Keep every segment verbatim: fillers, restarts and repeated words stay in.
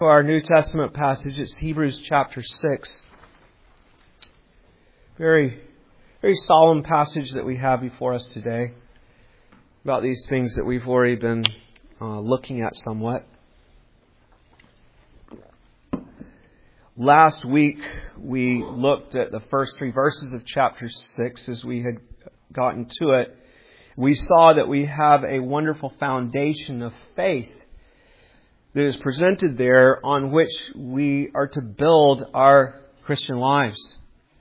Our New Testament passage is Hebrews chapter six. Very, very solemn passage that we have before us today about these things that we've already been uh, looking at somewhat. Last week we looked at the first three verses of chapter six as we had gotten to it. We saw that we have a wonderful foundation of faith that is presented there on which we are to build our Christian lives.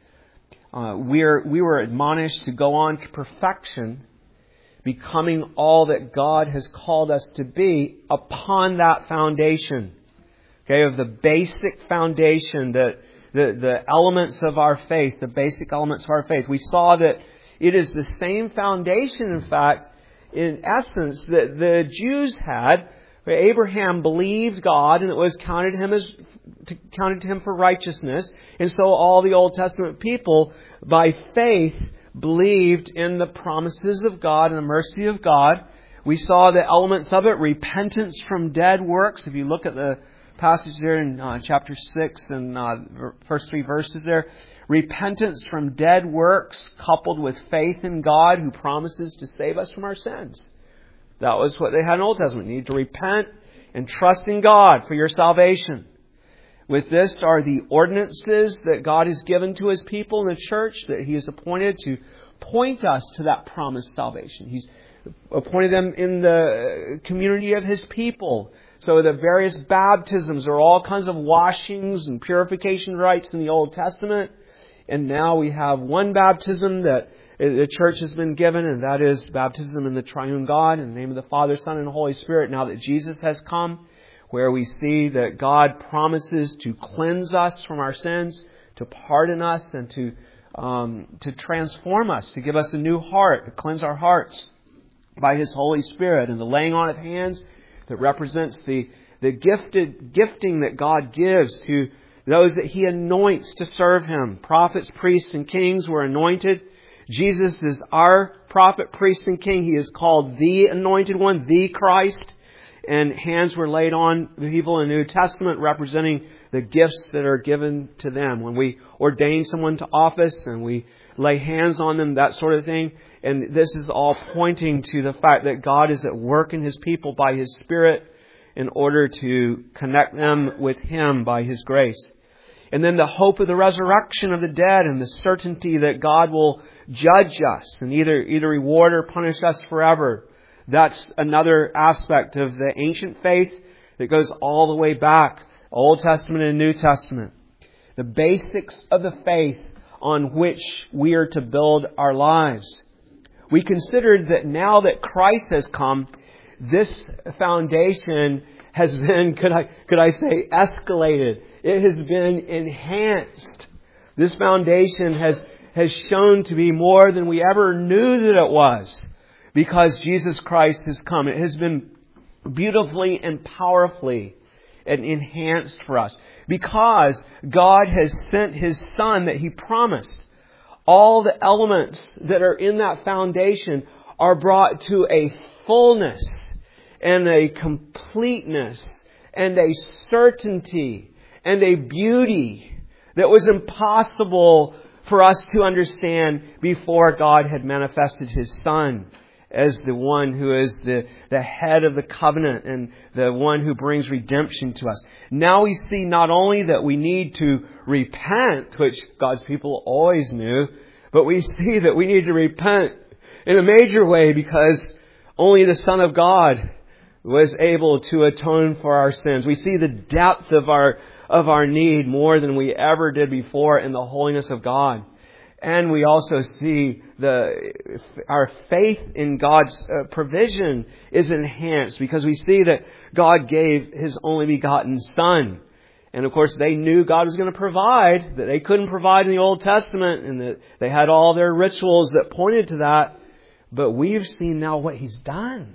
Uh, we're, we were admonished to go on to perfection, becoming all that God has called us to be upon that foundation. Okay, of the basic foundation, the, the, the elements of our faith, the basic elements of our faith. We saw that it is the same foundation, in fact, in essence, that the Jews had. Abraham believed God, and it was counted him as counted to him for righteousness. And so all the Old Testament people, by faith, believed in the promises of God and the mercy of God. We saw the elements of it: repentance from dead works. If you look at the passage there in uh, chapter six and uh, first three verses there, repentance from dead works coupled with faith in God, who promises to save us from our sins. That was what they had in the Old Testament. You need to repent and trust in God for your salvation. With this are the ordinances that God has given to His people in the church, that He has appointed to point us to that promised salvation. He's appointed them in the community of His people. So the various baptisms are all kinds of washings and purification rites in the Old Testament. And now we have one baptism that the church has been given, and that is baptism in the triune God, in the name of the Father, Son, and Holy Spirit, now that Jesus has come, where we see that God promises to cleanse us from our sins, to pardon us, and to um, to transform us, to give us a new heart, to cleanse our hearts by His Holy Spirit, and the laying on of hands that represents the, the gifted gifting that God gives to those that He anoints to serve Him. Prophets, priests, and kings were anointed. Jesus is our prophet, priest, and king. He is called the Anointed One, the Christ. And hands were laid on the people in the New Testament representing the gifts that are given to them. When we ordain someone to office and we lay hands on them, that sort of thing. And this is all pointing to the fact that God is at work in His people by His Spirit in order to connect them with Him by His grace. And then the hope of the resurrection of the dead and the certainty that God will judge us and either either reward or punish us forever. That's another aspect of the ancient faith that goes all the way back, Old Testament and New Testament. The basics of the faith on which we are to build our lives. We considered that now that Christ has come, this foundation has been, could I could I say, escalated. It has been enhanced. This foundation has has shown to be more than we ever knew that it was, because Jesus Christ has come. It has been beautifully and powerfully and enhanced for us, because God has sent His Son that He promised. All the elements that are in that foundation are brought to a fullness and a completeness and a certainty and a beauty that was impossible for us to understand before God had manifested His Son as the one who is the, the head of the covenant and the one who brings redemption to us. Now we see not only that we need to repent, which God's people always knew, but we see that we need to repent in a major way, because only the Son of God was able to atone for our sins. We see the depth of our of our need more than we ever did before in the holiness of God. And we also see the our faith in God's uh, provision is enhanced, because we see that God gave His only begotten Son. And of course they knew God was going to provide, that they couldn't provide in the Old Testament, and that they had all their rituals that pointed to that. But we've seen now what He's done.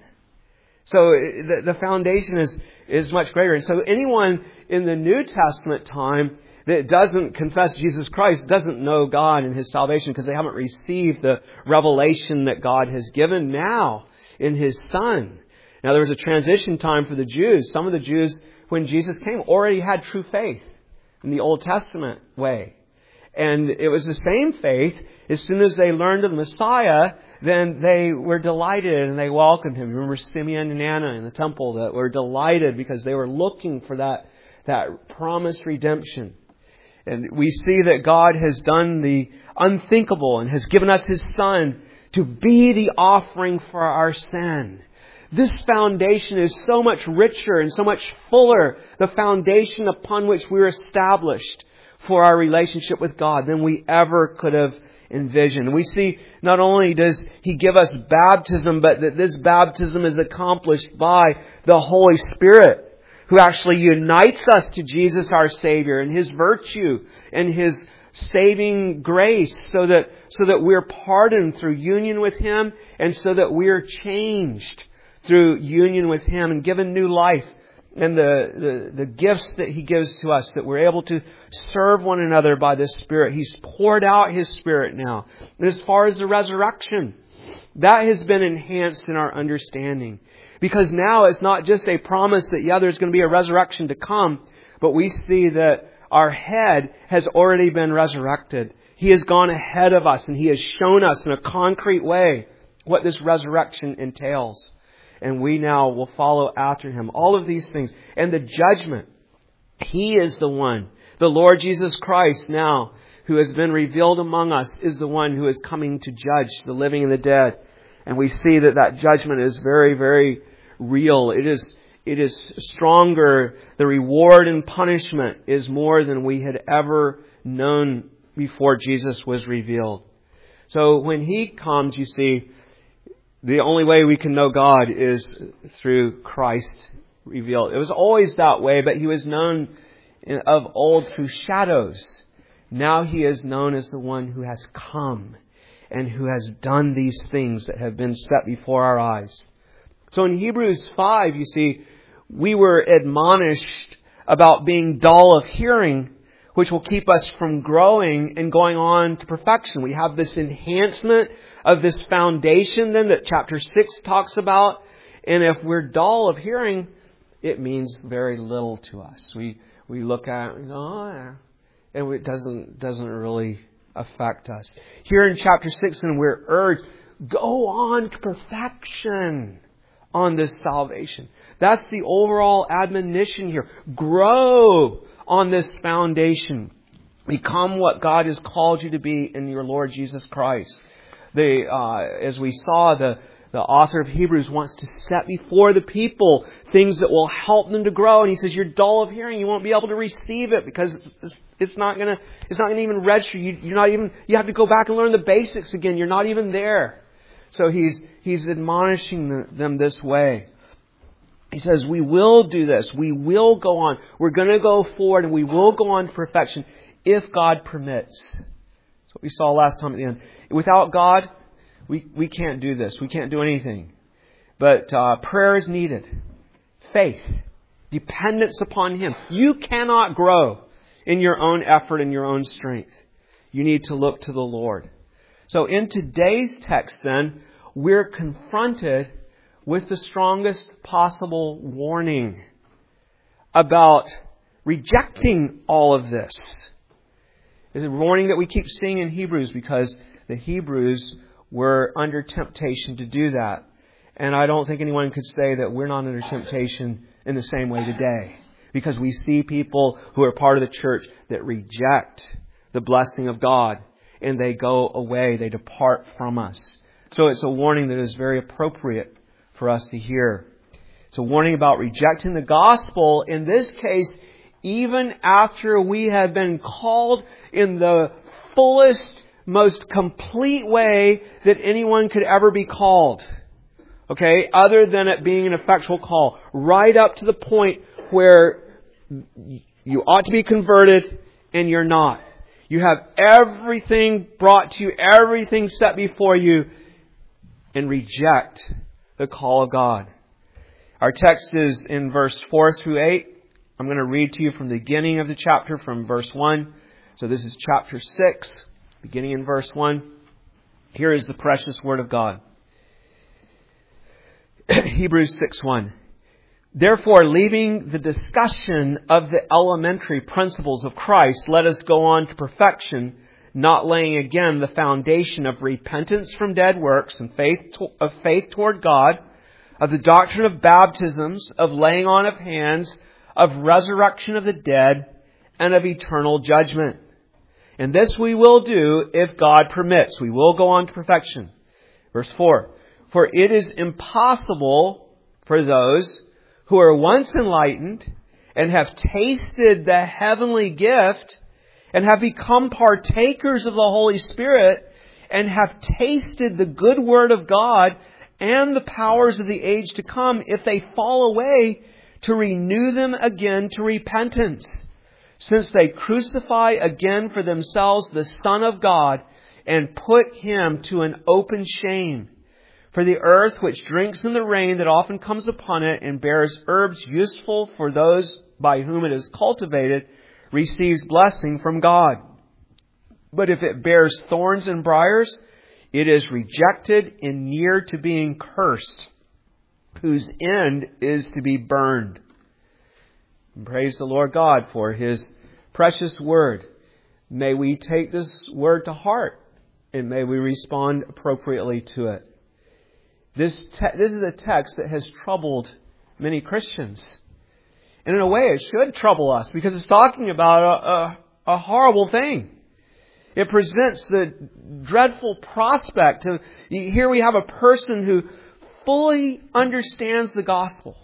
So the, the foundation is, is much greater. And so anyone in the New Testament time that doesn't confess Jesus Christ doesn't know God and His salvation, because they haven't received the revelation that God has given now in His Son. Now there was a transition time for the Jews. Some of the Jews when Jesus came, already had true faith in the Old Testament way. And it was the same faith. As soon as they learned of the Messiah, then they were delighted and they welcomed Him. Remember Simeon and Anna in the temple that were delighted because they were looking for that, that promised redemption. And we see that God has done the unthinkable and has given us His Son to be the offering for our sin. This foundation is so much richer and so much fuller, the foundation upon which we're established for our relationship with God, than we ever could have envisioned. We see not only does He give us baptism, but that this baptism is accomplished by the Holy Spirit, who actually unites us to Jesus our Savior and His virtue and His saving grace, so that so that we're pardoned through union with Him, and so that we're changed through union with Him and given new life, and the, the, the gifts that He gives to us, that we're able to serve one another by the Spirit. He's poured out His Spirit now. And as far as the resurrection, that has been enhanced in our understanding. Because now it's not just a promise that, yeah, there's going to be a resurrection to come, but we see that our head has already been resurrected. He has gone ahead of us and He has shown us in a concrete way what this resurrection entails. And we now will follow after Him. All of these things. And the judgment. He is the one. The Lord Jesus Christ now, who has been revealed among us, is the one who is coming to judge the living and the dead. And we see that that judgment is very, very real. It is, it is stronger. The reward and punishment is more than we had ever known before Jesus was revealed. So when He comes, you see, the only way we can know God is through Christ revealed. It was always that way, but He was known of old through shadows. Now He is known as the one who has come and who has done these things that have been set before our eyes. So in Hebrews five, you see, we were admonished about being dull of hearing, which will keep us from growing and going on to perfection. We have this enhancement of this foundation then that chapter six talks about. And if we're dull of hearing, it means very little to us. We we look at it and go, oh, yeah. And it doesn't, doesn't really affect us. Here in chapter six, and we're urged, go on to perfection on this salvation. That's the overall admonition here. Grow on this foundation. Become what God has called you to be in your Lord Jesus Christ. The, uh, as we saw, the, the author of Hebrews wants to set before the people things that will help them to grow. And he says, you're dull of hearing. You won't be able to receive it because it's, it's not going to, it's not going to even register. You, you're not even, you have to go back and learn the basics again. You're not even there. So he's, he's admonishing them this way. He says, we will do this. We will go on. We're going to go forward and we will go on to perfection if God permits. That's what we saw last time at the end. Without God, we, we can't do this. We can't do anything. But uh, prayer is needed. Faith. Dependence upon Him. You cannot grow in your own effort and your own strength. You need to look to the Lord. So in today's text then, we're confronted with the strongest possible warning about rejecting all of this. It's a warning that we keep seeing in Hebrews because the Hebrews were under temptation to do that. And I don't think anyone could say that we're not under temptation in the same way today. Because we see people who are part of the church that reject the blessing of God. And they go away. They depart from us. So it's a warning that is very appropriate for us to hear. It's a warning about rejecting the gospel. In this case, even after we have been called in the fullest, most complete way that anyone could ever be called. Okay? Other than it being an effectual call. Right up to the point where you ought to be converted and you're not. You have everything brought to you, everything set before you, and reject the call of God. Our text is in verse four through eight. I'm going to read to you from the beginning of the chapter, from verse one. So this is chapter six, beginning in verse one. Here is the precious Word of God. Hebrews six one. Therefore, leaving the discussion of the elementary principles of Christ, let us go on to perfection, not laying again the foundation of repentance from dead works and faith to, of faith toward God, of the doctrine of baptisms, of laying on of hands, of resurrection of the dead, and of eternal judgment. And this we will do if God permits. We will go on to perfection. Verse four. For it is impossible for those who are once enlightened and have tasted the heavenly gift and have become partakers of the Holy Spirit and have tasted the good word of God and the powers of the age to come, if they fall away, to renew them again to repentance, since they crucify again for themselves the Son of God and put Him to an open shame. For the earth, which drinks in the rain that often comes upon it and bears herbs useful for those by whom it is cultivated, receives blessing from God. But if it bears thorns and briars, it is rejected and near to being cursed, whose end is to be burned. And praise the Lord God for His precious word. May we take this word to heart, and may we respond appropriately to it. This te- this is a text that has troubled many Christians. And in a way, it should trouble us, because it's talking about a, a, a horrible thing. It presents the dreadful prospect of, here we have a person who fully understands the gospel,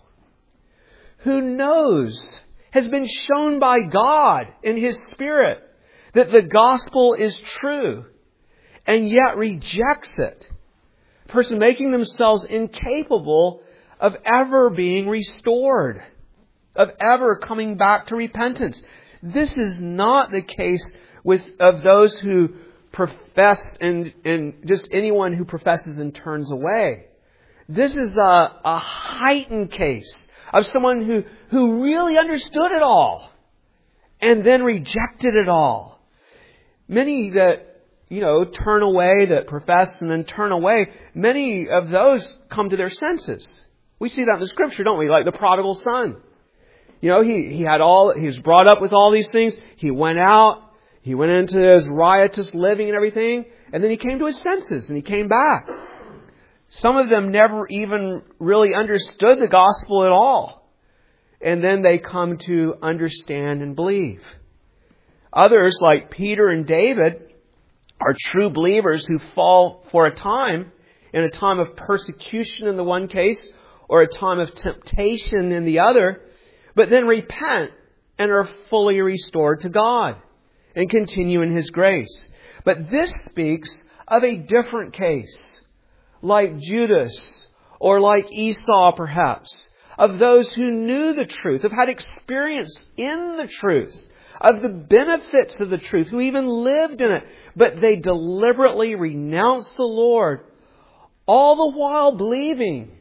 who knows, has been shown by God in His Spirit that the gospel is true, and yet rejects it. A person making themselves incapable of ever being restored, of ever coming back to repentance. This is not the case with of those who profess and, and just anyone who professes and turns away. This is a, a heightened case of someone who, who really understood it all and then rejected it all. Many that, you know, turn away, that profess and then turn away, many of those come to their senses. We see that in the Scripture, don't we? Like the prodigal son. You know, he, he had all, he was brought up with all these things. He went out, he went into his riotous living and everything, and then he came to his senses and he came back. Some of them never even really understood the gospel at all. And then they come to understand and believe. Others, like Peter and David, are true believers who fall for a time, in a time of persecution in the one case, or a time of temptation in the other, but then repent and are fully restored to God and continue in His grace. But this speaks of a different case, like Judas or like Esau perhaps, of those who knew the truth, have had experience in the truth, of the benefits of the truth, who even lived in it, but they deliberately renounced the Lord, all the while believing.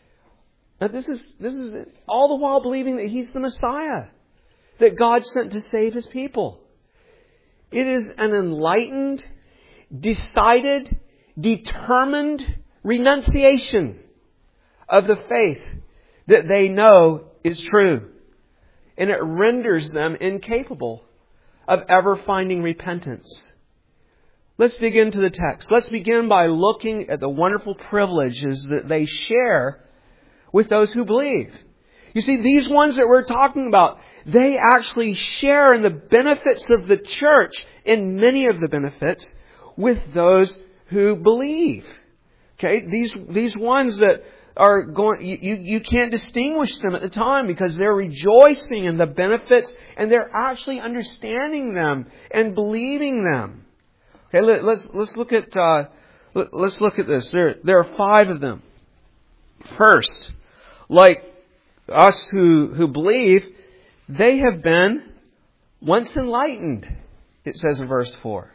Now this is, this is all the while believing that He's the Messiah, that God sent to save His people. It is an enlightened, decided, determined renunciation of the faith that they know is true. And it renders them incapable of ever finding repentance. Let's dig into the text. Let's begin by looking at the wonderful privileges that they share with those who believe. You see, these ones that we're talking about, they actually share in the benefits of the church, in many of the benefits, with those who believe. Okay, these these ones that are going, you, you can't distinguish them at the time because they're rejoicing in the benefits and they're actually understanding them and believing them. Okay, let, let's let's look at uh, let, let's look at this. There there are five of them. First, like us who who believe, they have been once enlightened. It says in verse four.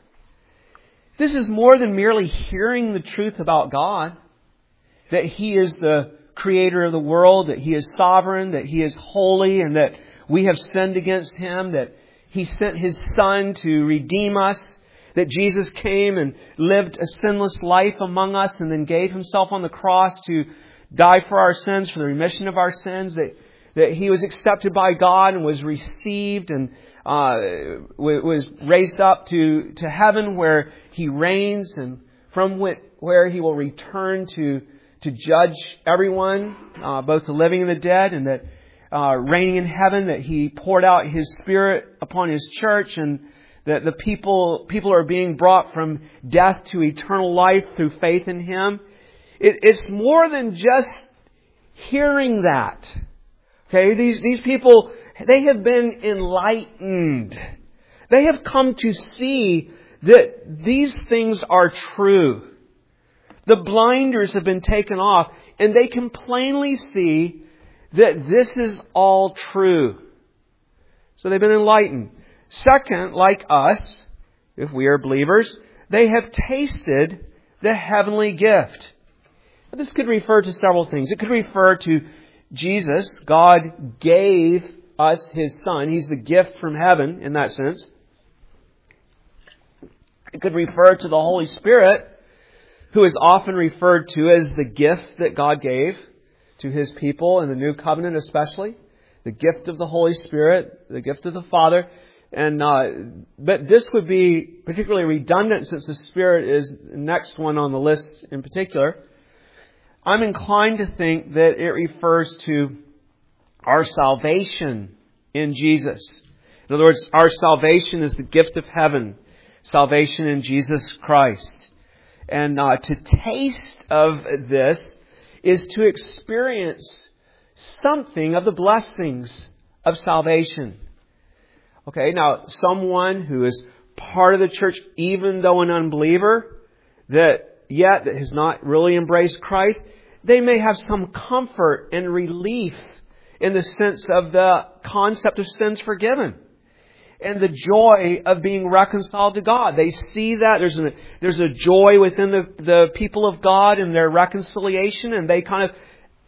This is more than merely hearing the truth about God, that He is the creator of the world, that He is sovereign, that He is holy, and that we have sinned against Him, that He sent His Son to redeem us, that Jesus came and lived a sinless life among us and then gave Himself on the cross to die for our sins, for the remission of our sins, that that He was accepted by God and was received and uh, was raised up to, to heaven where He reigns, and from where He will return to, to judge everyone, uh, both the living and the dead, and that uh, reigning in heaven, that He poured out His Spirit upon His church, and that the people people are being brought from death to eternal life through faith in Him. It, it's more than just hearing that. Okay, these these people, they have been enlightened. They have come to see that these things are true. The blinders have been taken off, and they can plainly see that this is all true. So they've been enlightened. Second, like us, if we are believers, they have tasted the heavenly gift. This could refer to several things. It could refer to Jesus. God gave us His Son. He's a gift from heaven in that sense. It could refer to the Holy Spirit, who is often referred to as the gift that God gave to His people in the New Covenant especially. The gift of the Holy Spirit, the gift of the Father. And uh, but this would be particularly redundant since the Spirit is the next one on the list in particular. I'm inclined to think that it refers to our salvation in Jesus. In other words, our salvation is the gift of heaven. Salvation in Jesus Christ. And uh, to taste of this is to experience something of the blessings of salvation. Okay, now someone who is part of the church, even though an unbeliever, that yet that has not really embraced Christ, they may have some comfort and relief in the sense of the concept of sins forgiven and the joy of being reconciled to God. They see that there's a, there's a joy within the, the people of God in their reconciliation, and they kind of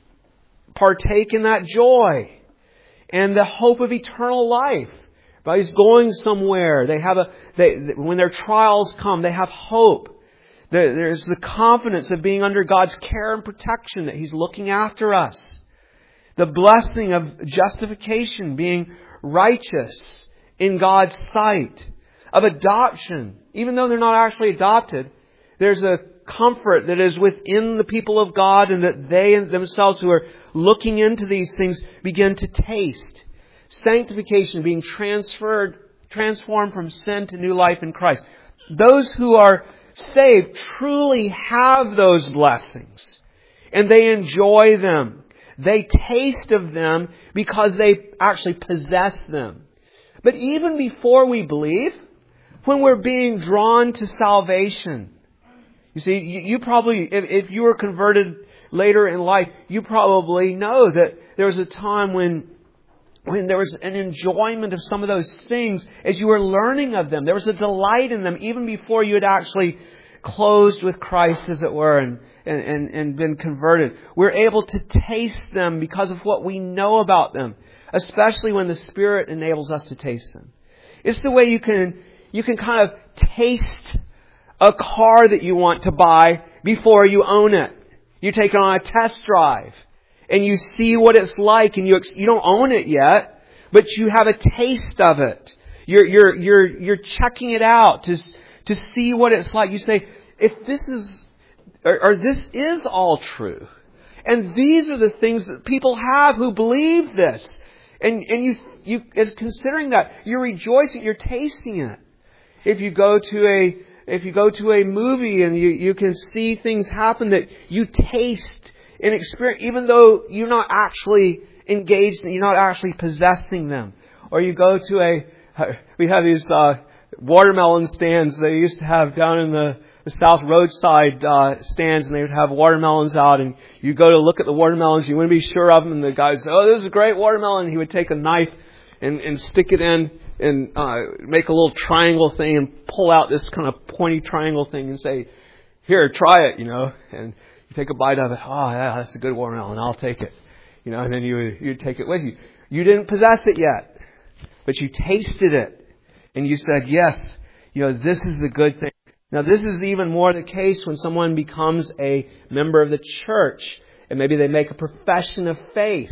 partake in that joy and the hope of eternal life. Everybody's going somewhere. They have a they when their trials come, they have hope. There's the confidence of being under God's care and protection, that He's looking after us. The blessing of justification, being righteous in God's sight. Of adoption. Even though they're not actually adopted, there's a comfort that is within the people of God, and that they themselves who are looking into these things begin to taste. Sanctification, being transferred, transformed from sin to new life in Christ. Those who are saved truly have those blessings, and they enjoy them. They taste of them because they actually possess them. But even before we believe, when we're being drawn to salvation, you see, you, you probably, if, if you were converted later in life, you probably know that there was a time when When there was an enjoyment of some of those things as you were learning of them. There was a delight in them even before you had actually closed with Christ, as it were, and, and, and been converted. We're able to taste them because of what we know about them, especially when the Spirit enables us to taste them. It's the way you can, you can kind of taste a car that you want to buy before you own it. You take it on a test drive. And you see what it's like, and you you don't own it yet, but you have a taste of it. You're you're you're you're checking it out to to see what it's like. You say, if this is or, or this is all true, and these are the things that people have who believe this, and and you you as considering that, you're rejoicing, you're tasting it. If you go to a if you go to a movie and you you can see things happen that you taste. In experience, even though you're not actually engaged, you're not actually possessing them. Or you go to a, we have these uh, watermelon stands they used to have down in the, the South roadside uh, stands, and they would have watermelons out, and you go to look at the watermelons, you want to be sure of them, and the guy would say, "Oh, this is a great watermelon." He would take a knife and, and stick it in and uh, make a little triangle thing and pull out this kind of pointy triangle thing and say, "Here, try it," you know, and you take a bite of it. "Oh, yeah, that's a good watermelon. I'll take it." You know, and then you would, you'd take it with you. You didn't possess it yet, but you tasted it. And you said, yes, you know, this is a good thing. Now, this is even more the case when someone becomes a member of the church. And maybe they make a profession of faith.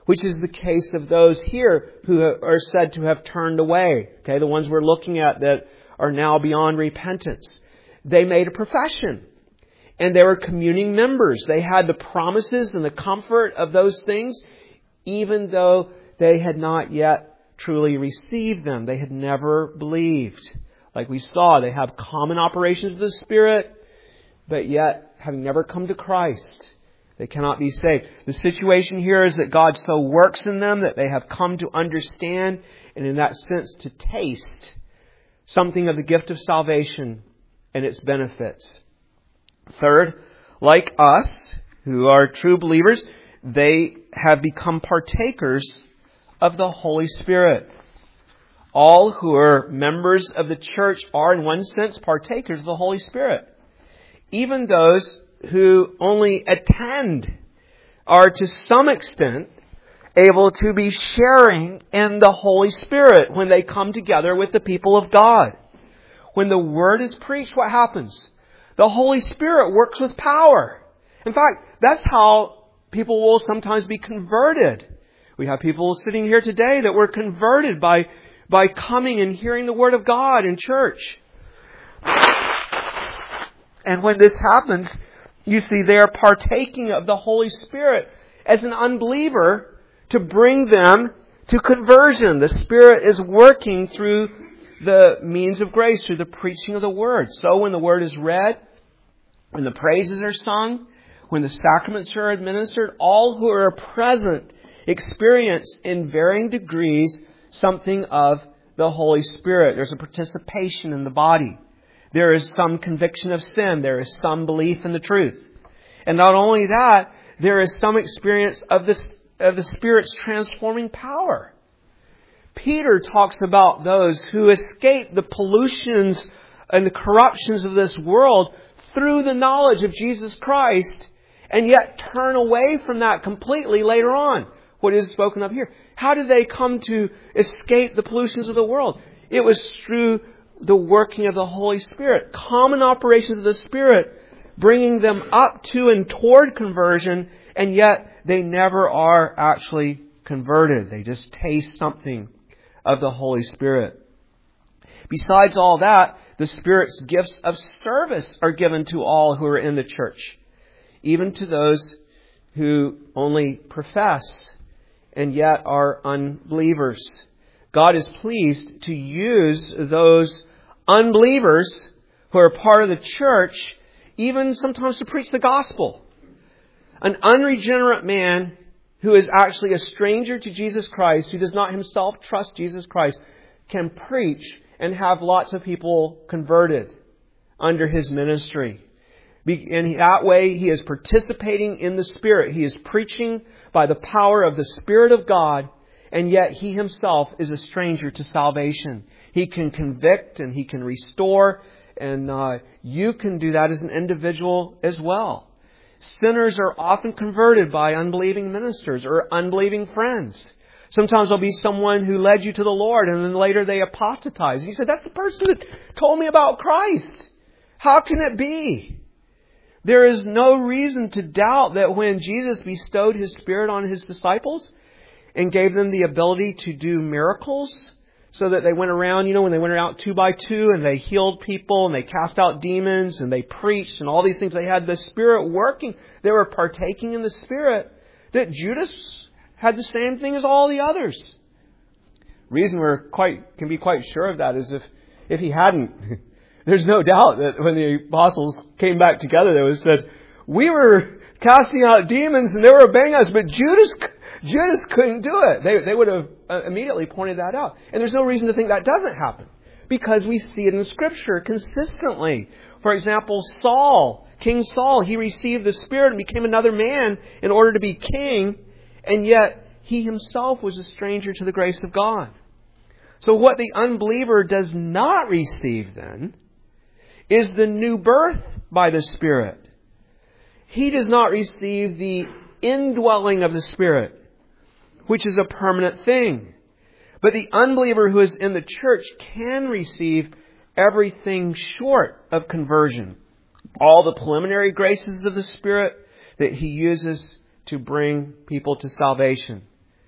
which is the case of those here who are said to have turned away. Okay, the ones we're looking at that are now beyond repentance. They made a profession, and they were communing members. They had the promises and the comfort of those things, even though they had not yet truly received them. They had never believed. Like we saw, they have common operations of the Spirit, but yet, having never come to Christ, they cannot be saved. The situation here is that God so works in them that they have come to understand, and in that sense to taste something of the gift of salvation and its benefits. Third, like us, who are true believers, they have become partakers of the Holy Spirit. All who are members of the church are, in one sense, partakers of the Holy Spirit. Even those who only attend are, to some extent, able to be sharing in the Holy Spirit when they come together with the people of God. When the Word is preached, what happens? The Holy Spirit works with power. In fact, that's how people will sometimes be converted. We have people sitting here today that were converted by, by coming and hearing the Word of God in church. And when this happens, you see they are partaking of the Holy Spirit as an unbeliever to bring them to conversion. The Spirit is working through the means of grace, through the preaching of the Word. So when the Word is read, when the praises are sung, when the sacraments are administered, all who are present experience in varying degrees something of the Holy Spirit. There's a participation in the body. There is some conviction of sin. There is some belief in the truth. And not only that, there is some experience of this, of the Spirit's transforming power. Peter talks about those who escape the pollutions and the corruptions of this world through the knowledge of Jesus Christ, and yet turn away from that completely later on. What is spoken of here. How did they come to escape the pollutions of the world? It was through the working of the Holy Spirit. Common operations of the Spirit, bringing them up to and toward conversion, and yet they never are actually converted. They just taste something of the Holy Spirit. Besides all that, the Spirit's gifts of service are given to all who are in the church, even to those who only profess and yet are unbelievers. God is pleased to use those unbelievers who are part of the church, even sometimes to preach the gospel. An unregenerate man who is actually a stranger to Jesus Christ, who does not himself trust Jesus Christ, can preach and have lots of people converted under his ministry. In that way, he is participating in the Spirit. He is preaching by the power of the Spirit of God, and yet he himself is a stranger to salvation. He can convict and he can restore, and uh, you can do that as an individual as well. Sinners are often converted by unbelieving ministers or unbelieving friends. Sometimes there'll be someone who led you to the Lord, and then later they apostatize. And you say, that's the person that told me about Christ. How can it be? There is no reason to doubt that when Jesus bestowed His Spirit on His disciples and gave them the ability to do miracles, so that they went around, you know, when they went out two by two and they healed people and they cast out demons and they preached and all these things, they had the Spirit working. They were partaking in the Spirit. That Judas had the same thing as all the others. Reason we're quite can be quite sure of that is if if he hadn't, there's no doubt that when the apostles came back together, they was said, we were casting out demons and they were obeying us, but Judas Judas couldn't do it. They they would have immediately pointed that out. And there's no reason to think that doesn't happen, because we see it in Scripture consistently. For example, Saul, King Saul, he received the Spirit and became another man in order to be king, and yet he himself was a stranger to the grace of God. So what the unbeliever does not receive then is the new birth by the Spirit. He does not receive the indwelling of the Spirit, which is a permanent thing. But the unbeliever who is in the church can receive everything short of conversion. All the preliminary graces of the Spirit that He uses to bring people to salvation.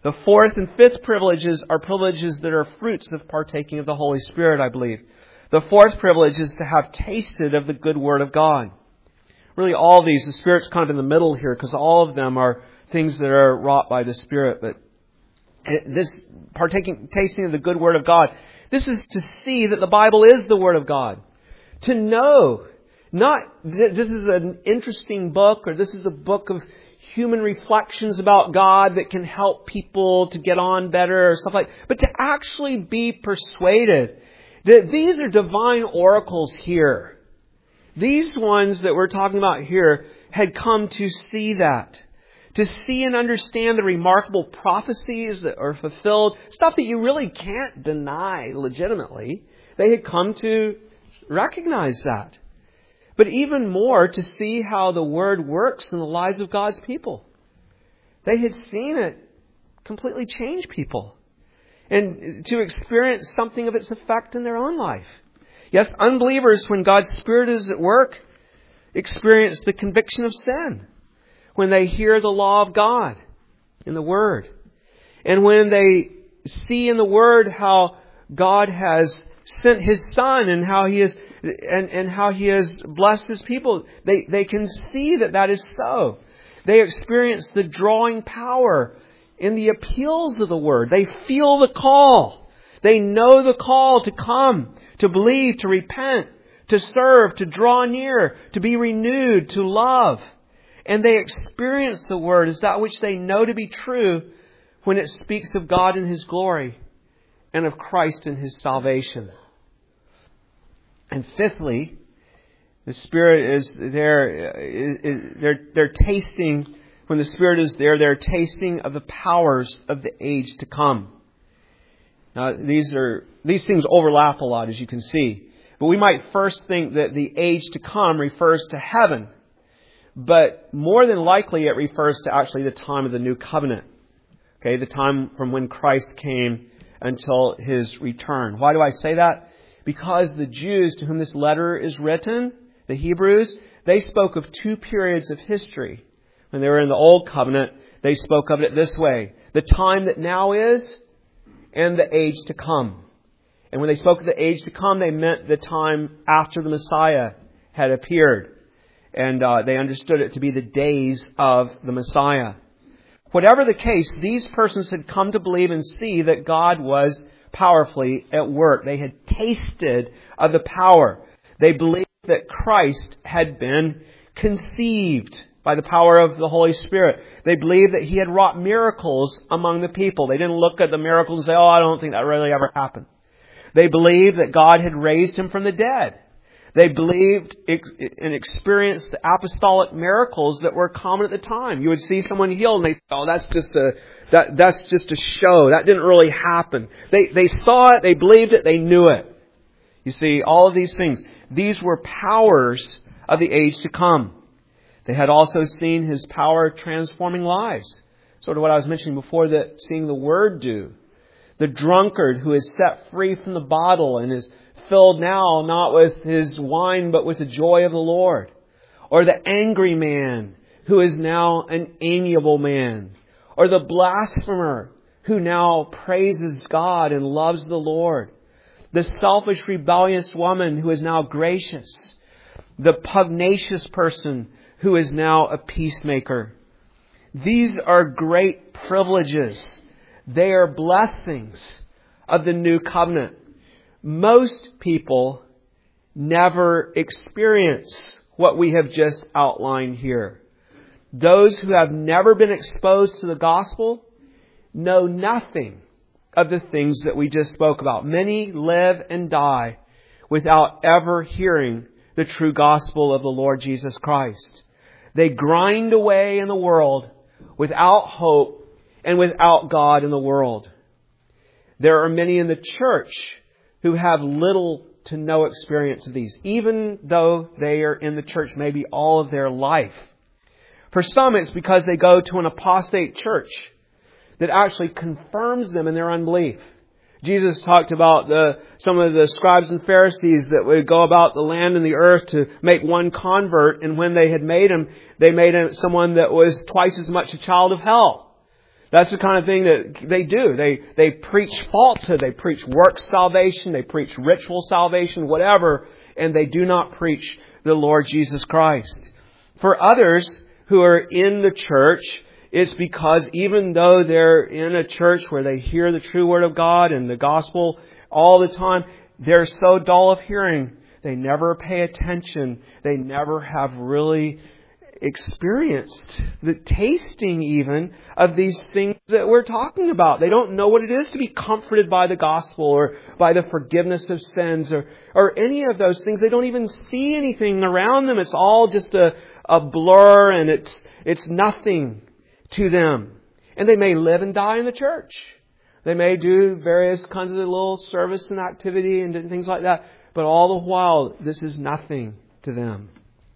The fourth and fifth privileges are privileges that are fruits of partaking of the Holy Spirit, I believe. The fourth privilege is to have tasted of the good Word of God. Really, all of these, the Spirit's kind of in the middle here, because all of them are things that are wrought by the Spirit. But this partaking, tasting of the good Word of God, this is to see that the Bible is the Word of God. To know, not this is an interesting book, or this is a book of human reflections about God that can help people to get on better or stuff like that, but to actually be persuaded that these are divine oracles here. These ones that we're talking about here had come to see that. To see and understand the remarkable prophecies that are fulfilled. Stuff that you really can't deny legitimately. They had come to recognize that. But even more, to see how the Word works in the lives of God's people. They had seen it completely change people. And to experience something of its effect in their own life. Yes, unbelievers, when God's Spirit is at work, experience the conviction of sin. When they hear the law of God in the Word. And when they see in the Word how God has sent His Son and how He has and, and how He has blessed His people, they, they can see that that is so. They experience the drawing power in the appeals of the Word. They feel the call. They know the call to come, to believe, to repent, to serve, to draw near, to be renewed, to love. And they experience the Word as that which they know to be true when it speaks of God and His glory and of Christ and His salvation. And fifthly, the Spirit is there, is, is, they're, they're tasting, when the Spirit is there, they're tasting of the powers of the age to come. Now, these are, these things overlap a lot, as you can see. But we might first think that the age to come refers to heaven. But more than likely it refers to actually the time of the new covenant. Okay, the time from when Christ came until His return. Why do I say that? Because the Jews to whom this letter is written, the Hebrews, they spoke of two periods of history. When they were in the Old Covenant, they spoke of it this way. The time that now is and the age to come. And when they spoke of the age to come, they meant the time after the Messiah had appeared. And uh, they understood it to be the days of the Messiah. Whatever the case, these persons had come to believe and see that God was powerfully at work. They had tasted of the power. They believed that Christ had been conceived by the power of the Holy Spirit. They believed that He had wrought miracles among the people. They didn't look at the miracles and say, oh, I don't think that really ever happened. They believed that God had raised Him from the dead. They believed and experienced the apostolic miracles that were common at the time. You would see someone healed and they say, oh, that's just a, that, that's just a show. That didn't really happen. They, they saw it, they believed it, they knew it. You see, all of these things. These were powers of the age to come. They had also seen His power transforming lives. Sort of what I was mentioning before, that seeing the Word do. The drunkard who is set free from the bottle and is filled now not with his wine but with the joy of the Lord. Or the angry man who is now an amiable man. Or the blasphemer who now praises God and loves the Lord. The selfish, rebellious woman who is now gracious. The pugnacious person who is now a peacemaker. These are great privileges. They are blessings of the new covenant. Most people never experience what we have just outlined here. Those who have never been exposed to the gospel know nothing of the things that we just spoke about. Many live and die without ever hearing the true gospel of the Lord Jesus Christ. They grind away in the world without hope and without God in the world. There are many in the church who have little to no experience of these, even though they are in the church maybe all of their life. For some, it's because they go to an apostate church that actually confirms them in their unbelief. Jesus talked about the, some of the scribes and Pharisees that would go about the land and the earth to make one convert, and when they had made him, they made him someone that was twice as much a child of hell. That's the kind of thing that they do. They they preach falsehood. They preach works salvation. They preach ritual salvation, whatever. And they do not preach the Lord Jesus Christ. For others who are in the church, it's because even though they're in a church where they hear the true Word of God and the gospel all the time, they're so dull of hearing. They never pay attention. They never have really experienced the tasting even of these things that we're talking about. They don't know what it is to be comforted by the gospel or by the forgiveness of sins or, or any of those things. They don't even see anything around them. It's all just a, a blur, and it's it's nothing to them. And they may live and die in the church. They may do various kinds of little service and activity and things like that. But all the while, this is nothing to them.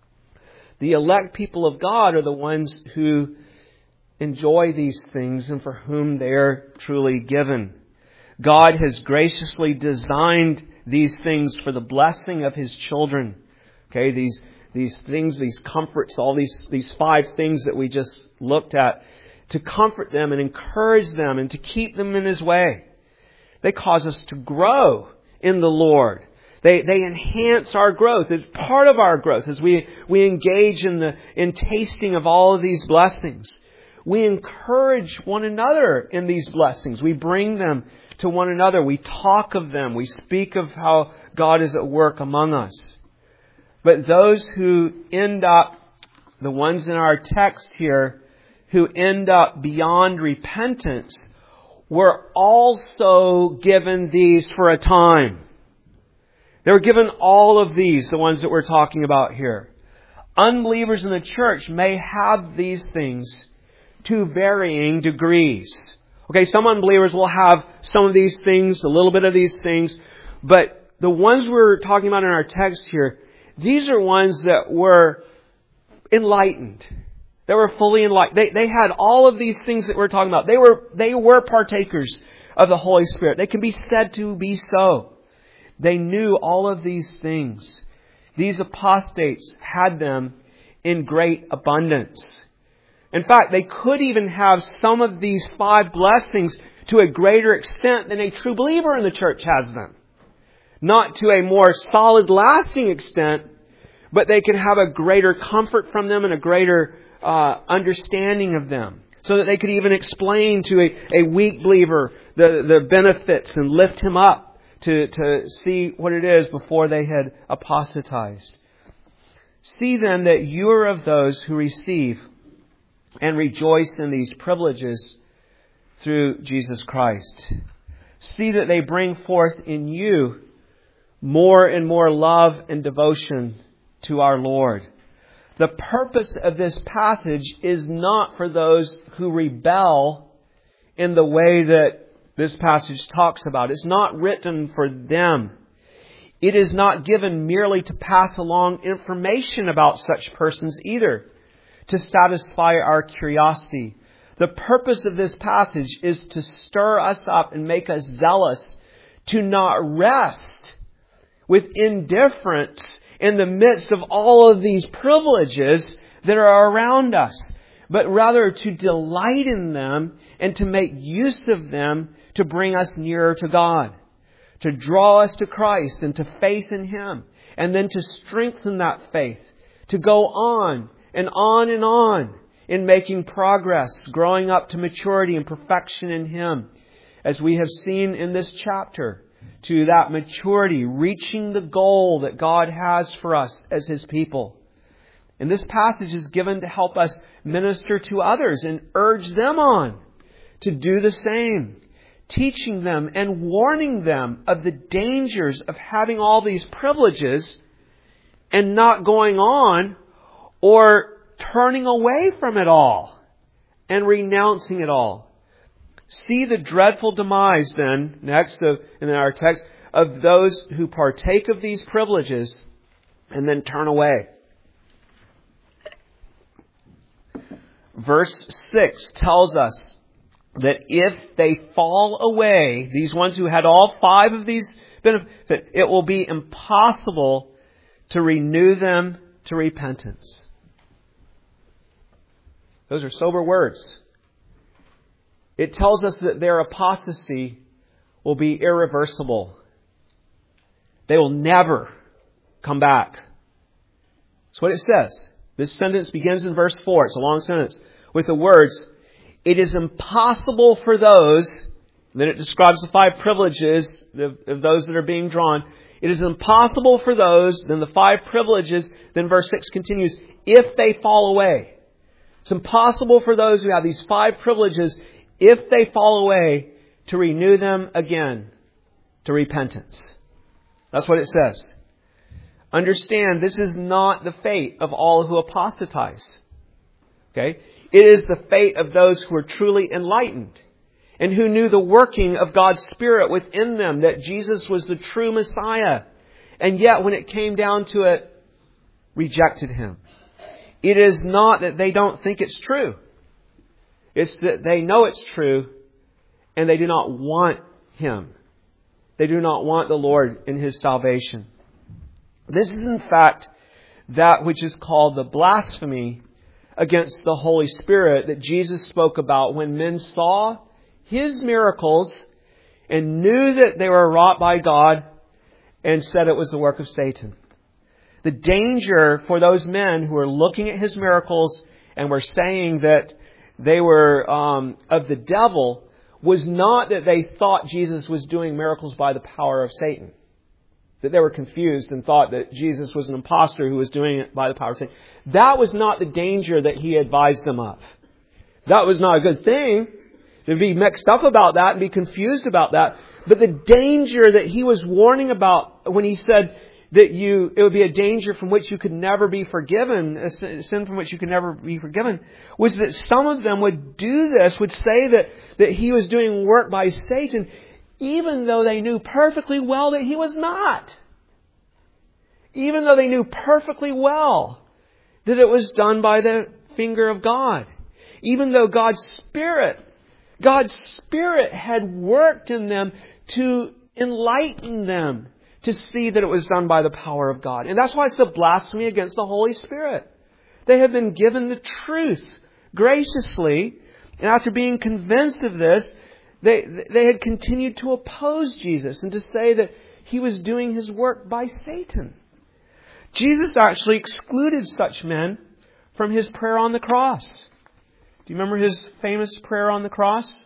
The elect people of God are the ones who enjoy these things and for whom they are truly given. God has graciously designed these things for the blessing of His children. Okay, these these things, these comforts, all these, these five things that we just looked at, to comfort them and encourage them and to keep them in His way. They cause us to grow in the Lord. They they enhance our growth. It's part of our growth as we, we engage in the in tasting of all of these blessings. We encourage one another in these blessings. We bring them to one another. We talk of them. We speak of how God is at work among us. But those who end up, the ones in our text here, who end up beyond repentance, were also given these for a time. They were given all of these, the ones that we're talking about here. Unbelievers in the church may have these things to varying degrees. Okay, some unbelievers will have some of these things, a little bit of these things, but the ones we're talking about in our text here, these are ones that were enlightened. They were fully enlightened. They, they had all of these things that we're talking about. They were, they were partakers of the Holy Spirit. They can be said to be so. They knew all of these things. These apostates had them in great abundance. In fact, they could even have some of these five blessings to a greater extent than a true believer in the church has them. Not to a more solid, lasting extent, but they could have a greater comfort from them and a greater uh, understanding of them. So that they could even explain to a, a weak believer the, the benefits and lift him up to, to see what it is before they had apostatized. See then that you are of those who receive and rejoice in these privileges through Jesus Christ. See that they bring forth in you more and more love and devotion to our Lord. The purpose of this passage is not for those who rebel in the way that this passage talks about. It's not written for them. It is not given merely to pass along information about such persons either, to satisfy our curiosity. The purpose of this passage is to stir us up and make us zealous to not rest with indifference in the midst of all of these privileges that are around us, but rather to delight in them and to make use of them to bring us nearer to God, to draw us to Christ and to faith in Him, and then to strengthen that faith, to go on and on and on in making progress, growing up to maturity and perfection in Him, as we have seen in this chapter, to that maturity, reaching the goal that God has for us as His people. And this passage is given to help us minister to others and urge them on to do the same, teaching them and warning them of the dangers of having all these privileges and not going on or turning away from it all and renouncing it all. See the dreadful demise then, next of, in our text, of those who partake of these privileges and then turn away. Verse six tells us that if they fall away, these ones who had all five of these benefits, it will be impossible to renew them to repentance. Those are sober words. it tells us that their apostasy will be irreversible. They will never come back. That's what it says. This sentence begins in verse four. It's a long sentence. With the words, it is impossible for those, then it describes the five privileges of, of those that are being drawn. It is impossible for those, then the five privileges, then verse six continues, if they fall away. It's impossible for those who have these five privileges, if they fall away, to renew them again to repentance. That's what it says. Understand, this is not the fate of all who apostatize. Okay? It is the fate of those who are truly enlightened and who knew the working of God's Spirit within them, that Jesus was the true Messiah. And yet, when it came down to it, rejected Him. It is not that they don't think it's true. It's that they know it's true and they do not want Him. They do not want the Lord in His salvation. This is in fact that which is called the blasphemy against the Holy Spirit that Jesus spoke about when men saw His miracles and knew that they were wrought by God and said it was the work of Satan. The danger for those men who were looking at His miracles and were saying that they were um, of the devil was not that they thought Jesus was doing miracles by the power of Satan. That they were confused and thought that Jesus was an imposter who was doing it by the power of Satan. That was not the danger that He advised them of. That was not a good thing to be mixed up about that and be confused about that. But the danger that He was warning about when He said that you it would be a danger from which you could never be forgiven, a sin from which you could never be forgiven, was that some of them would do this, would say that, that He was doing work by Satan, even though they knew perfectly well that He was not. Even though they knew perfectly well that it was done by the finger of God. Even though God's Spirit, God's Spirit had worked in them to enlighten them to see that it was done by the power of God. And that's why it's a blasphemy against the Holy Spirit. They have been given the truth graciously, and after being convinced of this, They, they had continued to oppose Jesus and to say that He was doing His work by Satan. Jesus actually excluded such men from His prayer on the cross. Do you remember His famous prayer on the cross?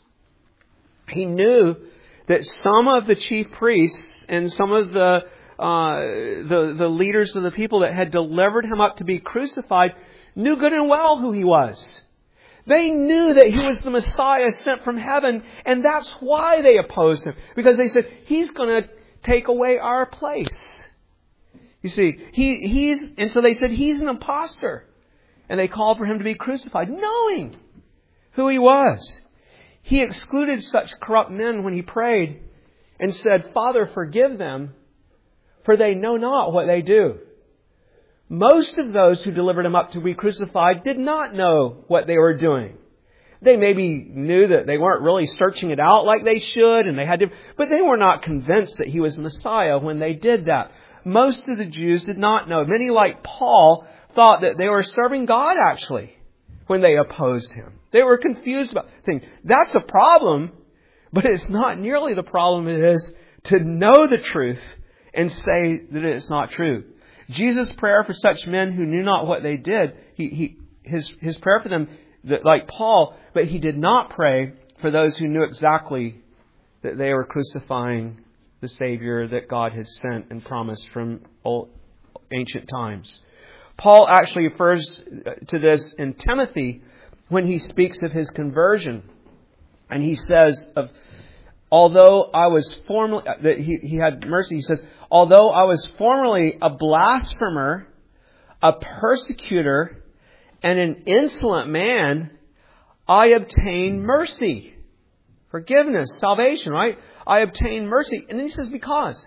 He knew that some of the chief priests and some of the, uh, the, the leaders of the people that had delivered Him up to be crucified knew good and well who He was. They knew that He was the Messiah sent from heaven, and that's why they opposed Him. Because they said, He's going to take away our place. You see, he, he's, and so they said, He's an imposter. And they called for Him to be crucified, knowing who He was. He excluded such corrupt men when He prayed and said, Father, forgive them, for they know not what they do. Most of those who delivered Him up to be crucified did not know what they were doing. They maybe knew that they weren't really searching it out like they should, and they had to, but they were not convinced that He was Messiah when they did that. Most of the Jews did not know. Many, like Paul, thought that they were serving God actually when they opposed Him. They were confused about things. That's a problem, but it's not nearly the problem it is to know the truth and say that it's not true. Jesus' prayer for such men who knew not what they did, he, he, his, his prayer for them, that, like Paul, but He did not pray for those who knew exactly that they were crucifying the Savior that God had sent and promised from old, ancient times. Paul actually refers to this in Timothy when he speaks of his conversion. And he says, of, although I was formerly, that he, he had mercy, he says, although I was formerly a blasphemer, a persecutor, and an insolent man, I obtained mercy. Forgiveness, salvation, right? I obtained mercy. And then he says, because.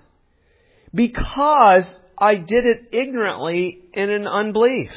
Because I did it ignorantly in an unbelief.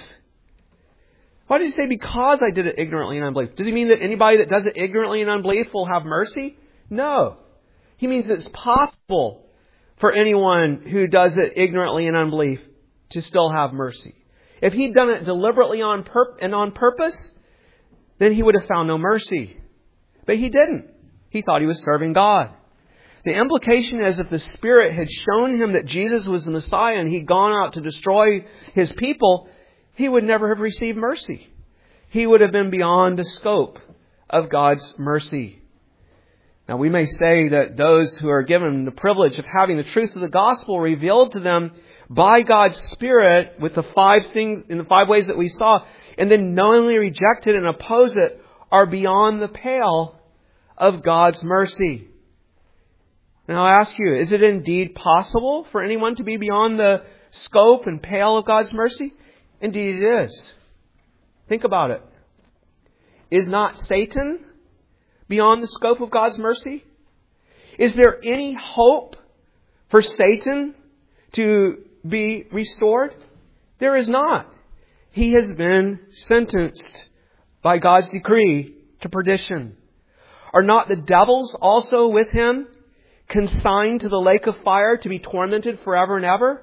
Why does he say because I did it ignorantly in unbelief? Does he mean that anybody that does it ignorantly in unbelief will have mercy? No. He means it's possible for anyone who does it ignorantly in unbelief to still have mercy. If he'd done it deliberately on pur- and on purpose, then he would have found no mercy. But he didn't. He thought he was serving God. The implication is if the Spirit had shown him that Jesus was the Messiah and he'd gone out to destroy his people, he would never have received mercy. He would have been beyond the scope of God's mercy. Now we may say that those who are given the privilege of having the truth of the gospel revealed to them by God's Spirit with the five things, in the five ways that we saw, and then knowingly reject it and oppose it, are beyond the pale of God's mercy. Now I ask you, is it indeed possible for anyone to be beyond the scope and pale of God's mercy? Indeed it is. Think about it. Is not Satan beyond the scope of God's mercy? Is there any hope for Satan to be restored? There is not. He has been sentenced by God's decree to perdition. Are not the devils also with him, consigned to the lake of fire to be tormented forever and ever?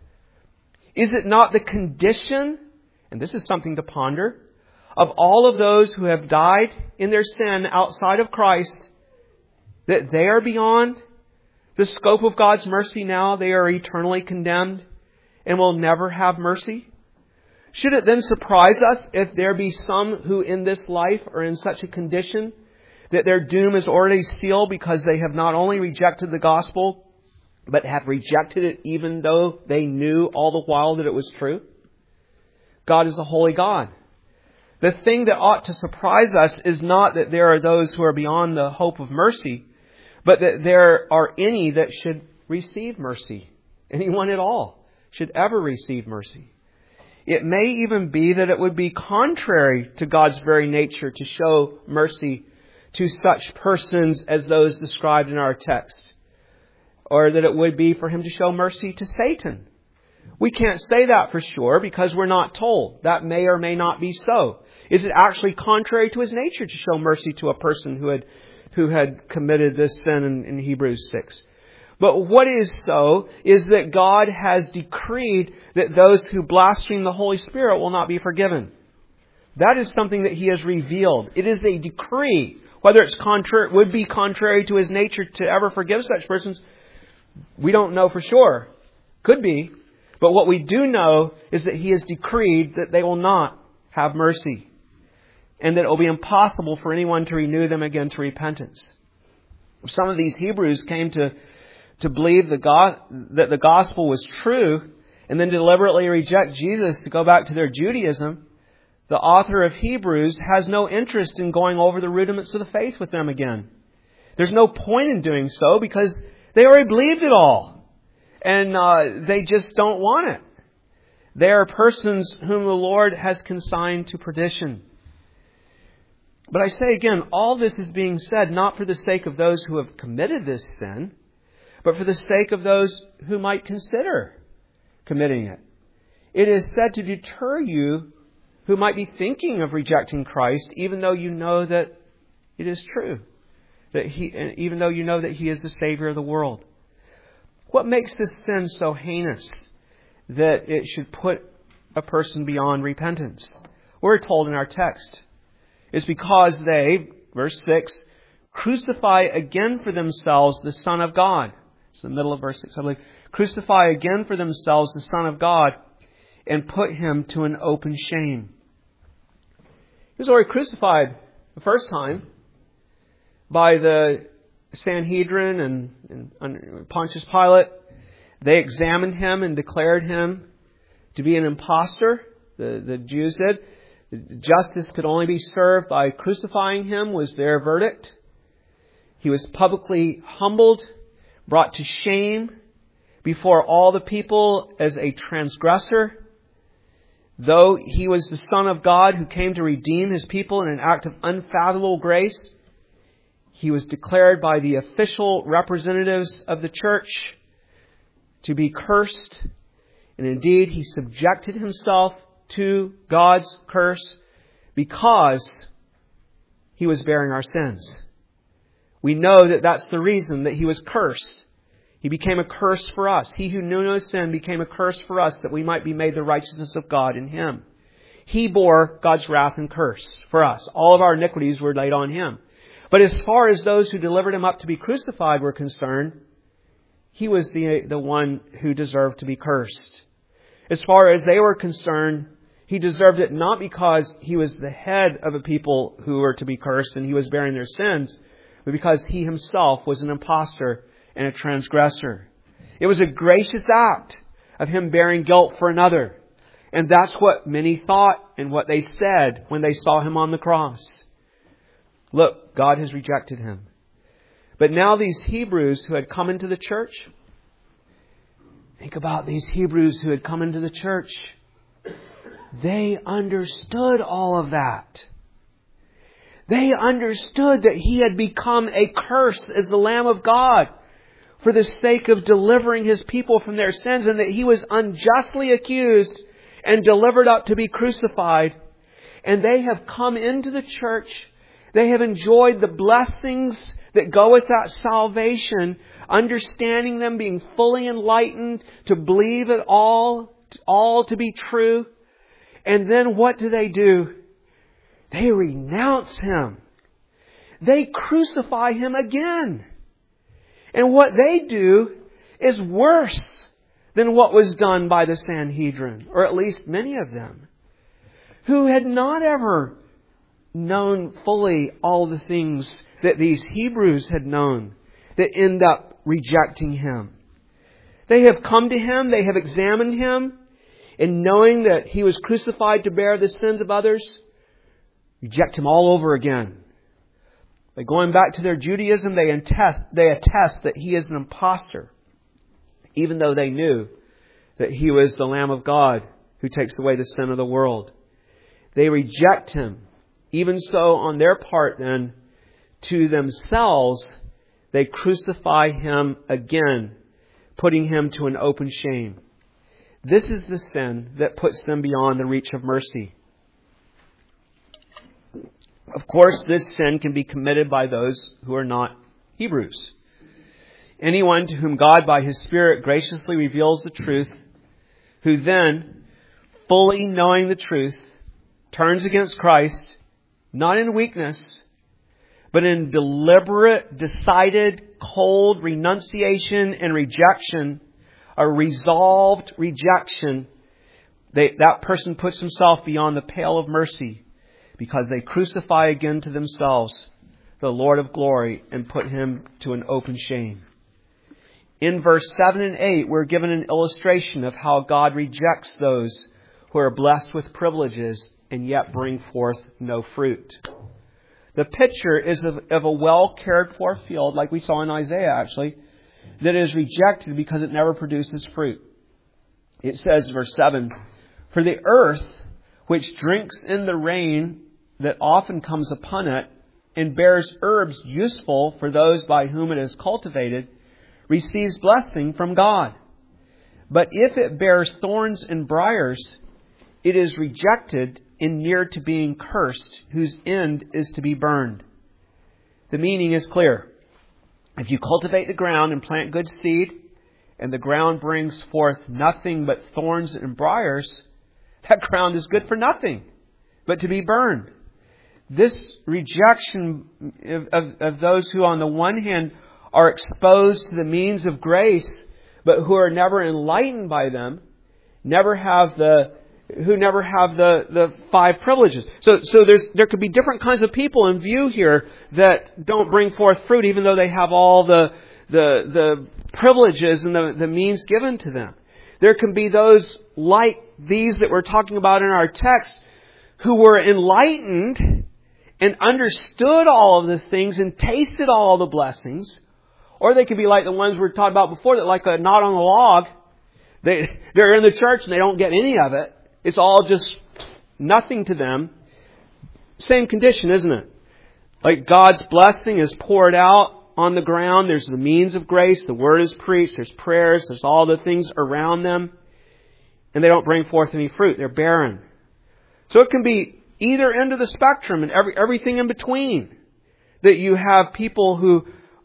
Is it not the condition, and this is something to ponder, of all of those who have died in their sin outside of Christ, that they are beyond the scope of God's mercy now? They are eternally condemned and will never have mercy? Should it then surprise us if there be some who in this life are in such a condition that their doom is already sealed because they have not only rejected the gospel, but have rejected it even though they knew all the while that it was true? God is a holy God. The thing that ought to surprise us is not that there are those who are beyond the hope of mercy, but that there are any that should receive mercy. Anyone at all should ever receive mercy. It may even be that it would be contrary to God's very nature to show mercy to such persons as those described in our text, or that it would be for him to show mercy to Satan. We can't say that for sure because we're not told. That may or may not be so. Is it actually contrary to his nature to show mercy to a person who had who had committed this sin in, in Hebrews six? But what is so is that God has decreed that those who blaspheme the Holy Spirit will not be forgiven. That is something that he has revealed. It is a decree. Whether it's contrary, would be contrary to his nature to ever forgive such persons, we don't know for sure. Could be. But what we do know is that he has decreed that they will not have mercy, and that it will be impossible for anyone to renew them again to repentance. Some of these Hebrews came to, to believe the go- that the gospel was true and then deliberately reject Jesus to go back to their Judaism. The author of Hebrews has no interest in going over the rudiments of the faith with them again. There's no point in doing so because they already believed it all. And uh, they just don't want it. They are persons whom the Lord has consigned to perdition. But I say again, all this is being said not for the sake of those who have committed this sin, but for the sake of those who might consider committing it. It is said to deter you who might be thinking of rejecting Christ, even though you know that it is true, that he, even though you know that He is the Savior of the world. What makes this sin so heinous that it should put a person beyond repentance? We're told in our text, it's because they, verse six, crucify again for themselves the Son of God. It's the middle of verse six, I believe. Crucify again for themselves the Son of God and put Him to an open shame. He was already crucified the first time by the Sanhedrin and, and Pontius Pilate. They examined Him and declared Him to be an impostor. The, the Jews did. Justice could only be served by crucifying Him, was their verdict. He was publicly humbled, brought to shame before all the people as a transgressor. Though He was the Son of God who came to redeem His people in an act of unfathomable grace, He was declared by the official representatives of the church to be cursed. And indeed, He subjected Himself to God's curse because He was bearing our sins. We know that that's the reason that He was cursed. He became a curse for us. He who knew no sin became a curse for us that we might be made the righteousness of God in Him. He bore God's wrath and curse for us. All of our iniquities were laid on Him. But as far as those who delivered him up to be crucified were concerned, he was the, the one who deserved to be cursed. As far as they were concerned, he deserved it not because he was the head of a people who were to be cursed and he was bearing their sins, but because he himself was an impostor and a transgressor. It was a gracious act of him bearing guilt for another. And that's what many thought and what they said when they saw him on the cross. Look, God has rejected him. But now these Hebrews who had come into the church, think about these Hebrews who had come into the church. They understood all of that. They understood that he had become a curse as the Lamb of God for the sake of delivering his people from their sins, and that he was unjustly accused and delivered up to be crucified. And they have come into the church. They have enjoyed the blessings that go with that salvation, understanding them, being fully enlightened, to believe it all, all to be true. And then what do they do? They renounce him. They crucify him again. And what they do is worse than what was done by the Sanhedrin, or at least many of them, who had not ever known fully all the things that these Hebrews had known, that end up rejecting him. They have come to him, they have examined him, and knowing that he was crucified to bear the sins of others, reject him all over again. By going back to their Judaism, they attest, they attest that he is an impostor, even though they knew that he was the Lamb of God who takes away the sin of the world. They reject him. Even so, on their part then, to themselves, they crucify him again, putting him to an open shame. This is the sin that puts them beyond the reach of mercy. Of course, this sin can be committed by those who are not Hebrews. Anyone to whom God by His Spirit graciously reveals the truth, who then, fully knowing the truth, turns against Christ, not in weakness, but in deliberate, decided, cold renunciation and rejection, a resolved rejection, they, that person puts himself beyond the pale of mercy, because they crucify again to themselves the Lord of glory and put him to an open shame. In verse seven and eight, we're given an illustration of how God rejects those who are blessed with privileges and yet bring forth no fruit. The picture is of, of a well cared for field, like we saw in Isaiah actually, that is rejected because it never produces fruit. It says, verse seven, "For the earth, which drinks in the rain that often comes upon it, and bears herbs useful for those by whom it is cultivated, receives blessing from God. But if it bears thorns and briars, it is rejected and near to being cursed, whose end is to be burned." The meaning is clear. If you cultivate the ground and plant good seed, and the ground brings forth nothing but thorns and briars, that ground is good for nothing but to be burned. This rejection of, of, of those who on the one hand are exposed to the means of grace, but who are never enlightened by them, never have the who never have the, the five privileges. So so there's there could be different kinds of people in view here that don't bring forth fruit, even though they have all the the the privileges and the, the means given to them. There can be those like these that we're talking about in our text who were enlightened and understood all of these things and tasted all the blessings. Or they could be like the ones we were talking about before, that like a knot on a log. They, they're in the church and they don't get any of it. It's all just nothing to them. Same condition, isn't it? Like God's blessing is poured out on the ground. There's the means of grace. The word is preached. There's prayers. There's all the things around them. And they don't bring forth any fruit. They're barren. So it can be either end of the spectrum and every, everything in between. That you have people who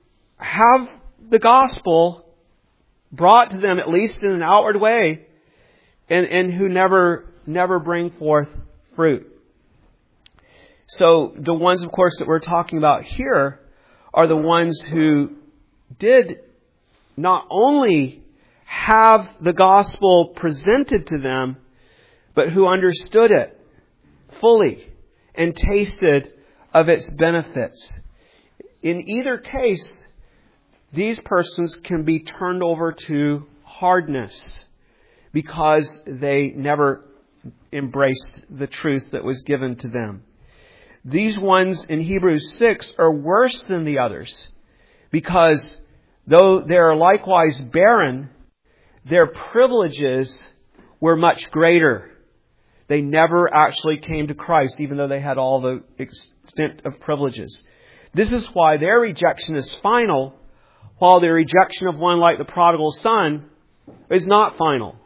have the gospel brought to them, at least in an outward way, and, and who never never bring forth fruit. So the ones, of course, that we're talking about here are the ones who did not only have the gospel presented to them, but who understood it fully and tasted of its benefits. In either case, these persons can be turned over to hardness because they never embraced the truth that was given to them. These ones in Hebrews six are worse than the others because though they are likewise barren, their privileges were much greater. They never actually came to Christ, even though they had all the extent of privileges. This is why their rejection is final, while the rejection of one like the prodigal son is not final.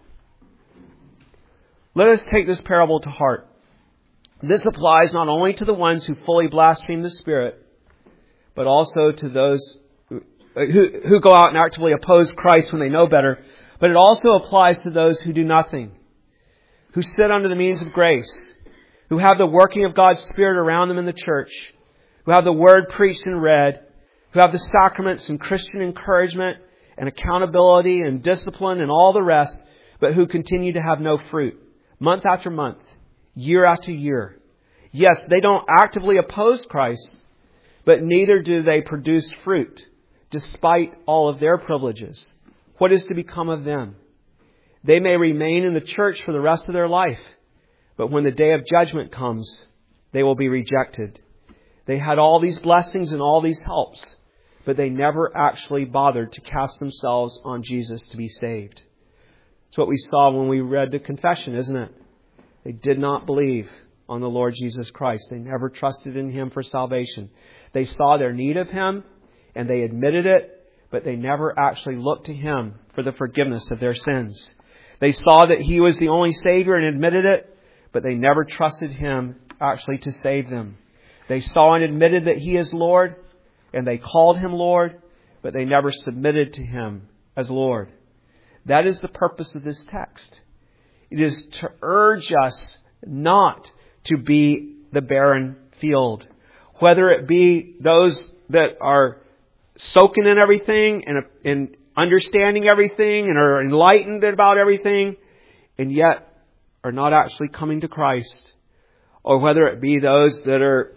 Let us take this parable to heart. This applies not only to the ones who fully blaspheme the Spirit, but also to those who, who go out and actively oppose Christ when they know better. But it also applies to those who do nothing, who sit under the means of grace, who have the working of God's Spirit around them in the church, who have the Word preached and read, who have the sacraments and Christian encouragement and accountability and discipline and all the rest, but who continue to have no fruit, month after month, year after year. Yes, they don't actively oppose Christ, but neither do they produce fruit, despite all of their privileges. What is to become of them? They may remain in the church for the rest of their life, but when the day of judgment comes, they will be rejected. They had all these blessings and all these helps, but they never actually bothered to cast themselves on Jesus to be saved. It's what we saw when we read the confession, isn't it? They did not believe on the Lord Jesus Christ. They never trusted in Him for salvation. They saw their need of Him and they admitted it, but they never actually looked to Him for the forgiveness of their sins. They saw that He was the only Savior and admitted it, but they never trusted Him actually to save them. They saw and admitted that He is Lord, and they called Him Lord, but they never submitted to Him as Lord. That is the purpose of this text. It is to urge us not to be the barren field. Whether it be those that are soaking in everything and, and understanding everything and are enlightened about everything and yet are not actually coming to Christ. Or whether it be those that are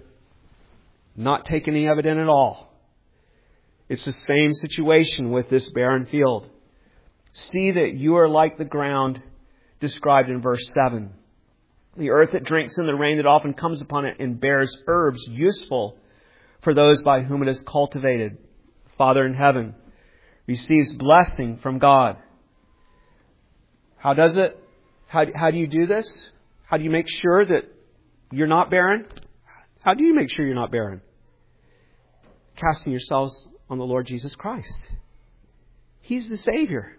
not taking any of it in at all. It's the same situation with this barren field. See that you are like the ground described in verse seven. The earth that drinks in the rain that often comes upon it and bears herbs useful for those by whom it is cultivated. Father in heaven receives blessing from God. How does it? How, how do you do this? How do you make sure that you're not barren? How do you make sure you're not barren? Casting yourselves on the Lord Jesus Christ. He's the Savior.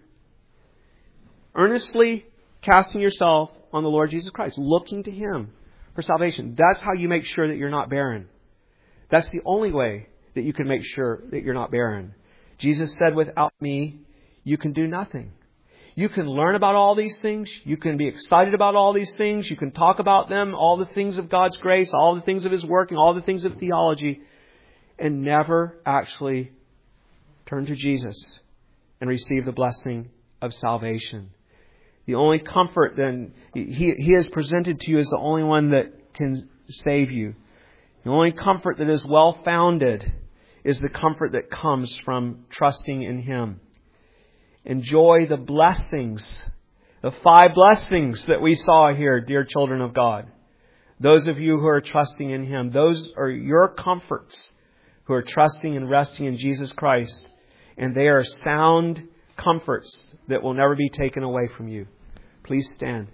Earnestly casting yourself on the Lord Jesus Christ, looking to Him for salvation. That's how you make sure that you're not barren. That's the only way that you can make sure that you're not barren. Jesus said, without me, you can do nothing. You can learn about all these things. You can be excited about all these things. You can talk about them, all the things of God's grace, all the things of His working, all the things of theology, and never actually turn to Jesus and receive the blessing of salvation. The only comfort then he, he has presented to you is the only one that can save you. The only comfort that is well-founded is the comfort that comes from trusting in Him. Enjoy the blessings, the five blessings that we saw here, dear children of God. Those of you who are trusting in Him, those are your comforts who are trusting and resting in Jesus Christ. And they are sound comforts that will never be taken away from you. Please stand.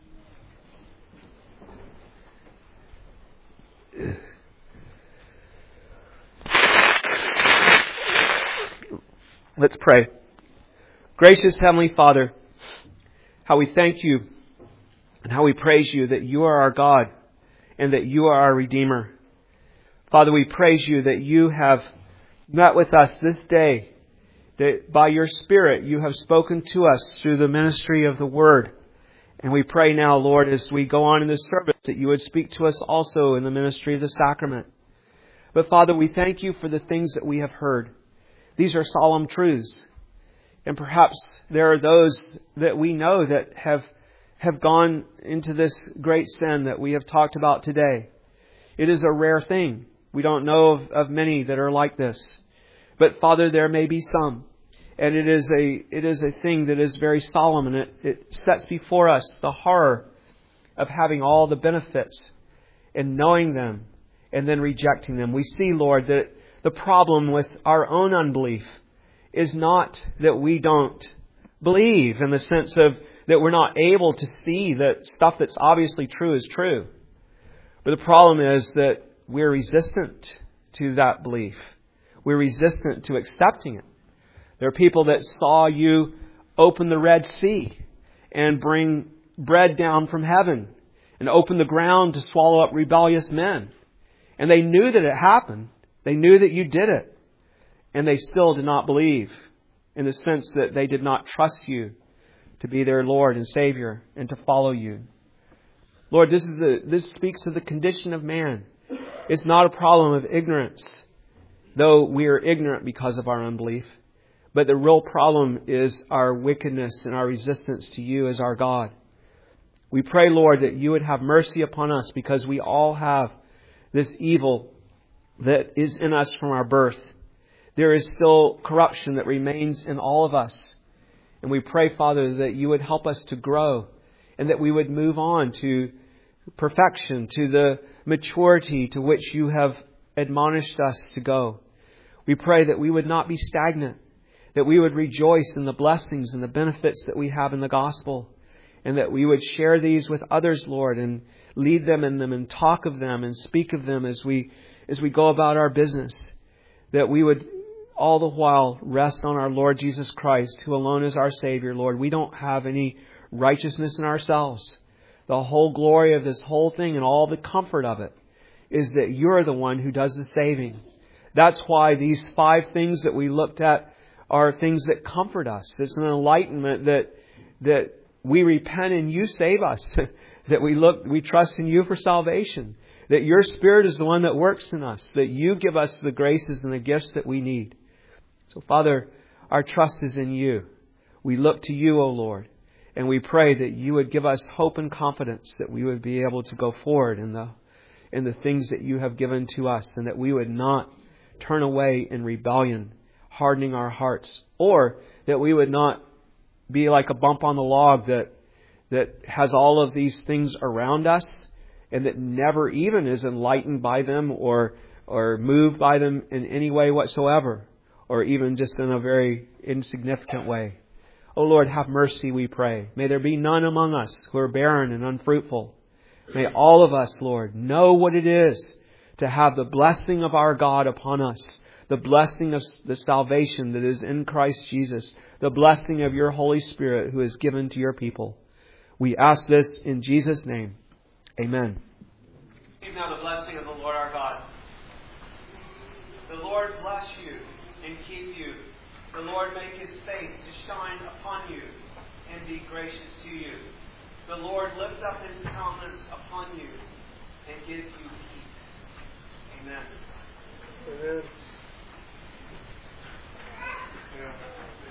Let's pray. Gracious Heavenly Father, how we thank You and how we praise You that You are our God and that You are our Redeemer. Father, we praise You that You have met with us this day, that by Your Spirit You have spoken to us through the ministry of the Word. And we pray now, Lord, as we go on in this service, that you would speak to us also in the ministry of the sacrament. But Father, we thank you for the things that we have heard. These are solemn truths. And perhaps there are those that we know that have, have gone into this great sin that we have talked about today. It is a rare thing. We don't know of, of many that are like this. But Father, there may be some. And it is a it is a thing that is very solemn, and it, it sets before us the horror of having all the benefits and knowing them and then rejecting them. We see, Lord, that the problem with our own unbelief is not that we don't believe in the sense of that we're not able to see that stuff that's obviously true is true. But the problem is that we're resistant to that belief. We're resistant to accepting it. There are people that saw you open the Red Sea and bring bread down from heaven and open the ground to swallow up rebellious men. And they knew that it happened. They knew that you did it. And they still did not believe, in the sense that they did not trust you to be their Lord and Savior and to follow you. Lord, this is the this speaks of the condition of man. It's not a problem of ignorance, though we are ignorant because of our unbelief. But the real problem is our wickedness and our resistance to you as our God. We pray, Lord, that you would have mercy upon us, because we all have this evil that is in us from our birth. There is still corruption that remains in all of us. And we pray, Father, that you would help us to grow and that we would move on to perfection, to the maturity to which you have admonished us to go. We pray that we would not be stagnant, that we would rejoice in the blessings and the benefits that we have in the gospel, and that we would share these with others, Lord, and lead them in them and talk of them and speak of them as we as we go about our business. That we would all the while rest on our Lord Jesus Christ, who alone is our Savior, Lord. We don't have any righteousness in ourselves. The whole glory of this whole thing and all the comfort of it is that you're the one who does the saving. That's why these five things that we looked at are things that comfort us. It's an enlightenment that that we repent and you save us. That we look, we trust in you for salvation. That your Spirit is the one that works in us. That you give us the graces and the gifts that we need. So, Father, our trust is in you. We look to you, O Lord. And we pray that you would give us hope and confidence, that we would be able to go forward in the in the things that you have given to us, and that we would not turn away in rebellion, hardening our hearts, or that we would not be like a bump on the log that that has all of these things around us and that never even is enlightened by them or or moved by them in any way whatsoever, or even just in a very insignificant way. O Lord, have mercy, we pray. May there be none among us who are barren and unfruitful. May all of us, Lord, know what it is to have the blessing of our God upon us, the blessing of the salvation that is in Christ Jesus, the blessing of your Holy Spirit who is given to your people. We ask this in Jesus' name. Amen. Receive now the blessing of the Lord our God. The Lord bless you and keep you. The Lord make his face to shine upon you and be gracious to you. The Lord lift up his countenance upon you and give you peace. Amen. Amen. Yeah.